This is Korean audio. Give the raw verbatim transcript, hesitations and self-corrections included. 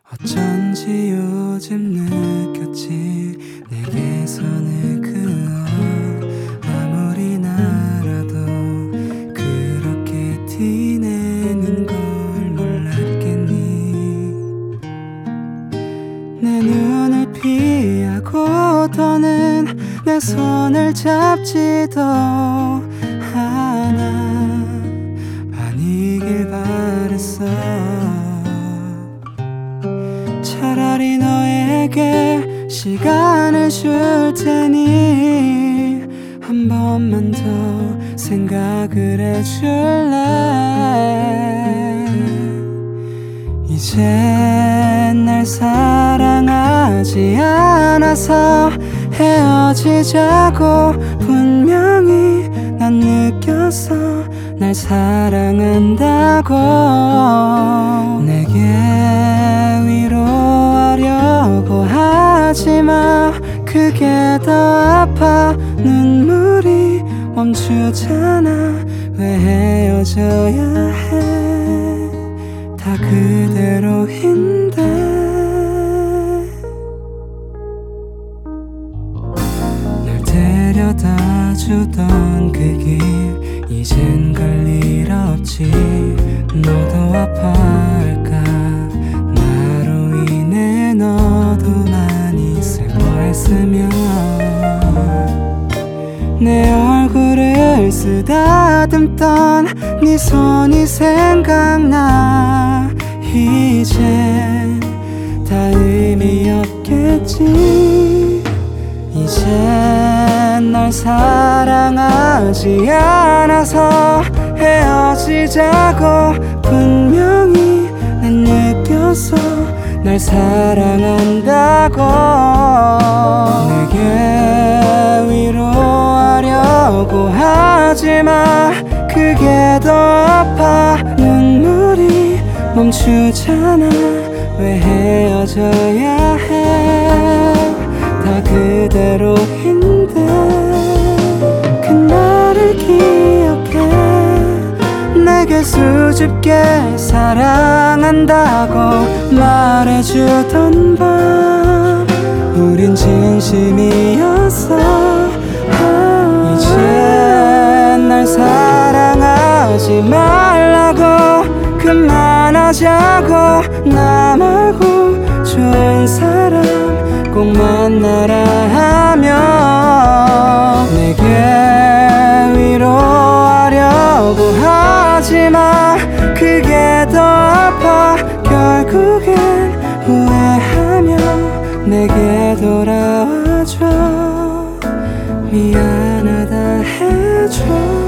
어쩐지 요즘 느꼈지 내게서는 그어 아무리 날아도 그렇게 티내는 걸 몰랐겠니. 내 눈을 피하고 더는 내 손을 잡지도 않아. 아니길 바랬어. 차라리 너에게 시간을 줄 테니 한 번만 더 생각을 해줄래. 이젠 날 사랑하지 않아서 헤어지자고 분명히 난 느꼈어. 날 사랑한다고. 내게 위로하려고 하지마. 그게 더 아파. 눈물이 멈추잖아. 왜 헤어져야 해. 다 그대로인데. 날 데려다 주던 그 길 이젠 갈 일 없지. 너도 아파할까. 나로 인해 너도 많이 슬퍼했으면. 내 얼굴을 쓰다듬던 네 손이 생각나. 이젠 다 의미 없겠지. 이젠 날 사랑하지 않아서 헤어지자고 분명히 난 느꼈어. 날 사랑한다고. 내게 위로하려고 하지마. 그게 더 아파. 눈물이 멈추잖아. 왜 헤어져야 해. 다 그대로인데. 그날을 기억해. 내게 수줍게 사랑한다고 말해주던 밤 우린 진심이었어. 아, 이젠 날 사랑하지 말라고 그만하자고. 나 말고 좋은 사람 꼭 만나라 하며. 내게 위로하려고 하지마. 그게 더 아파. 결국엔 후회하며 내게 돌아와줘. 미안하다 해줘.